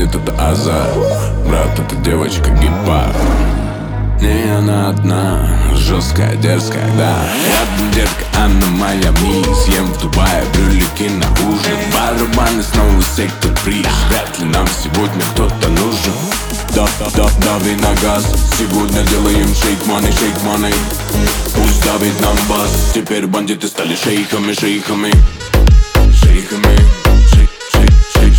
бандит, это азарт. Брат, это девочка гепард. Не она одна, жесткая, дерзкая, да. Рядом детка, она моя мисс. Ем в Дубае брюлики на ужин. Барабаны снова сектор приз. Вряд ли нам сегодня кто-то нужен. Дави на газ. Сегодня делаем шейк money, шейк money. Пусть давит нам бас. Теперь бандиты стали шейхами, шейхами. Шейхами, шейхами.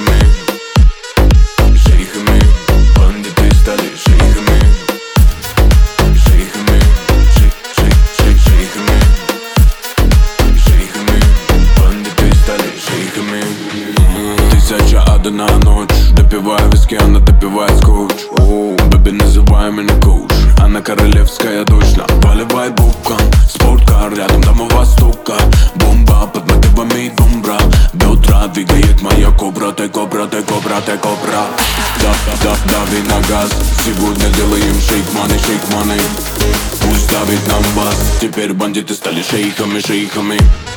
Шейхами, бандиты стали шейхами. Шейхами, шейхами. Шейхами, бандиты стали шейхами. 1000 ада на ночь. Допивая виски, она допивает скотч. Бэби, называй меня коуч. Она королевская точно. Поливай букан, спорткар, рядом дома востока. Бомба под мотивами бомбра. До утра двигает моя кобра. Ты кобра, ты кобра, ты кобра. Дави на газ. Сегодня делаем шейк money, шейк money. Пусть давит нам бас. Теперь бандиты стали шейхами, шейхами.